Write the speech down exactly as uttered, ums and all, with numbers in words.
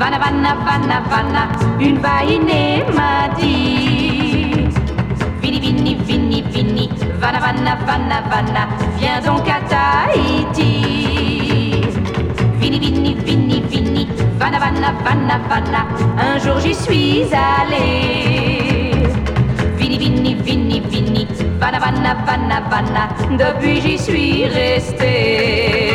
Vanna, Vanna, Vanna, Vanna, une vainée m'a dit. Vini, Vini, Vini, Vini, Vanna, Vanna, Vanna, Vanna, viens donc à Tahiti. Vini, Vini, Vini, Vini, Vanna, Vanna, Vanna, Vanna, un jour j'y suis allée. Vini, Vini, Vini, Vini, Vanna, Vanna, Vanna, Vanna, depuis j'y suis restée.